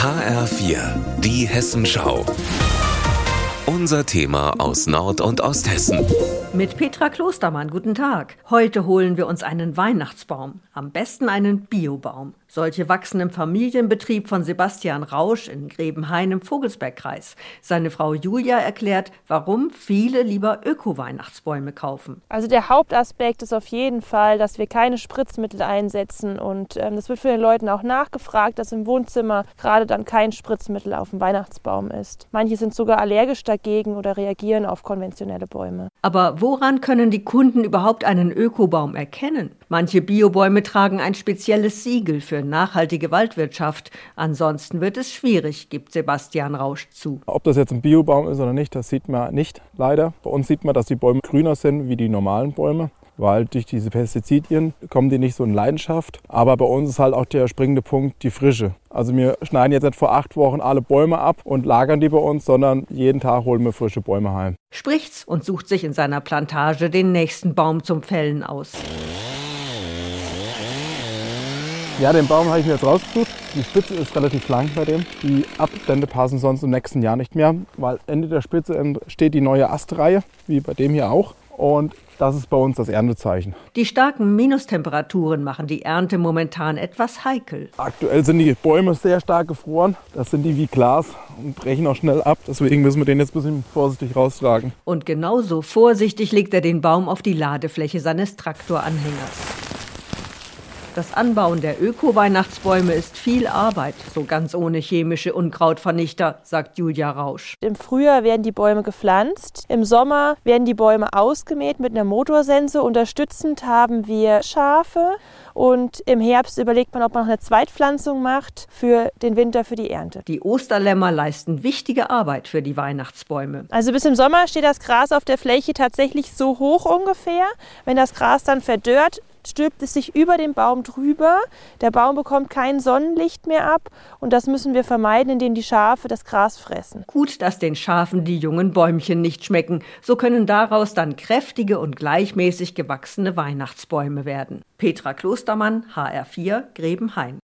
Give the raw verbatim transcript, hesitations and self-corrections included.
H R vier, die Hessenschau. Unser Thema aus Nord- und Osthessen. Mit Petra Klostermann, guten Tag. Heute holen wir uns einen Weihnachtsbaum. Am besten einen Biobaum. Solche wachsen im Familienbetrieb von Sebastian Rausch in Grebenhain im Vogelsbergkreis. Seine Frau Julia erklärt, warum viele lieber Öko-Weihnachtsbäume kaufen. Also der Hauptaspekt ist auf jeden Fall, dass wir keine Spritzmittel einsetzen. Und ähm, das wird von den Leuten auch nachgefragt, dass im Wohnzimmer gerade dann kein Spritzmittel auf dem Weihnachtsbaum ist. Manche sind sogar allergisch dagegen oder reagieren auf konventionelle Bäume. Aber woran können die Kunden überhaupt einen Ökobaum erkennen? Manche Biobäume tragen ein spezielles Siegel für nachhaltige Waldwirtschaft. Ansonsten wird es schwierig, gibt Sebastian Rausch zu. Ob das jetzt ein Biobaum ist oder nicht, das sieht man nicht, leider. Bei uns sieht man, dass die Bäume grüner sind wie die normalen Bäume, weil durch diese Pestizidien kommen die nicht so in Leidenschaft. Aber bei uns ist halt auch der springende Punkt die Frische. Also wir schneiden jetzt nicht vor acht Wochen alle Bäume ab und lagern die bei uns, sondern jeden Tag holen wir frische Bäume heim. Spricht's und sucht sich in seiner Plantage den nächsten Baum zum Fällen aus. Ja, den Baum habe ich mir jetzt rausgesucht. Die Spitze ist relativ lang bei dem. Die Abstände passen sonst im nächsten Jahr nicht mehr, weil Ende der Spitze steht die neue Astreihe, wie bei dem hier auch. Und das ist bei uns das Erntezeichen. Die starken Minustemperaturen machen die Ernte momentan etwas heikel. Aktuell sind die Bäume sehr stark gefroren. Das sind die wie Glas und brechen auch schnell ab. Deswegen müssen wir den jetzt ein bisschen vorsichtig raustragen. Und genauso vorsichtig legt er den Baum auf die Ladefläche seines Traktoranhängers. Das Anbauen der Öko-Weihnachtsbäume ist viel Arbeit, so ganz ohne chemische Unkrautvernichter, sagt Julia Rausch. Im Frühjahr werden die Bäume gepflanzt, im Sommer werden die Bäume ausgemäht mit einer Motorsense. Unterstützend haben wir Schafe und im Herbst überlegt man, ob man noch eine Zweitpflanzung macht für den Winter, für die Ernte. Die Osterlämmer leisten wichtige Arbeit für die Weihnachtsbäume. Also bis im Sommer steht das Gras auf der Fläche tatsächlich so hoch ungefähr. Wenn das Gras dann verdörrt, stülpt es sich über den Baum drüber. Der Baum bekommt kein Sonnenlicht mehr ab und das müssen wir vermeiden, indem die Schafe das Gras fressen. Gut, dass den Schafen die jungen Bäumchen nicht schmecken. So können daraus dann kräftige und gleichmäßig gewachsene Weihnachtsbäume werden. Petra Klostermann, H R vier, Grebenhain.